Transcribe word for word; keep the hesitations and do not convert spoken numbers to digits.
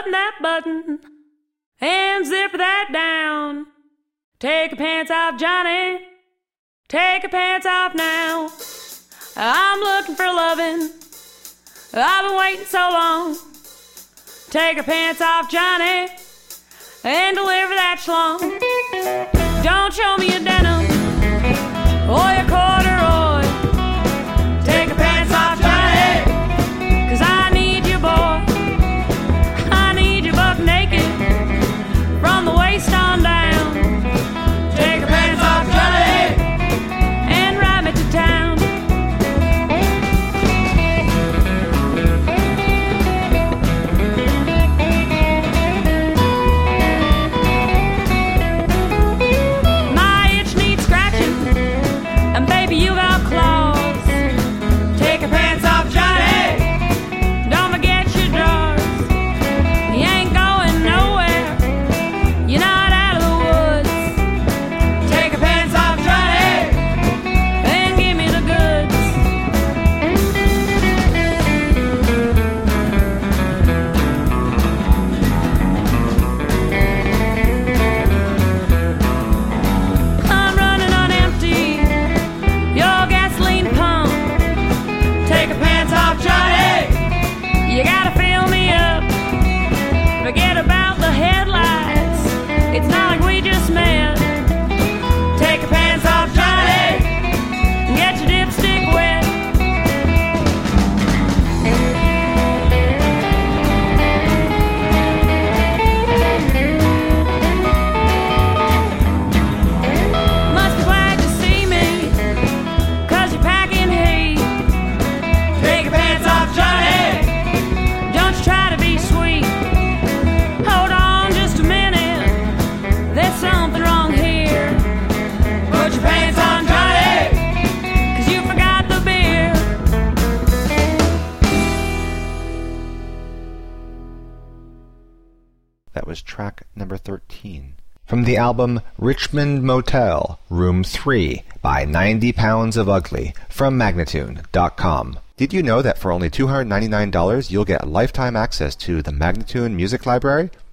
unbutton that button and zip that down. Take your pants off, Johnny. Take your pants off now. I'm looking for loving. I've been waiting so long. Take your pants off, Johnny, and deliver that schlong. Don't show me your denim or your corduroy. Take your pants off, Johnny, 'cause I need you, boy. I need you buck naked from the waist on down. Take your pants off, Johnny, and ride me to town. My itch needs scratching, and baby, you got claws. Take your pants off, Johnny. Don't forget your drawers. You ain't going nowhere. You're not out of the woods. Take your pants off, Johnny, and give me the goods. I'm running on empty, your gasoline pump. Take your pants off, Johnny. You gotta fill me up. Forget about the headlights. It's not like we just met. Take your pants off, Johnny, and get your dipstick wet. Must be glad to see me, 'cause you're packing heat. Take your pants off, Johnny. Don't you try to be sweet. Hold on just a minute. There's something wrong here. Put your pants on, Johnny, 'cause you forgot the beer. That was track number thirteen. From the album Richmond Motel, Room three, by ninety pounds of Ugly, from Magnatune dot com. Did you know that for only two hundred ninety-nine dollars you'll get lifetime access to the Magnatune Music Library?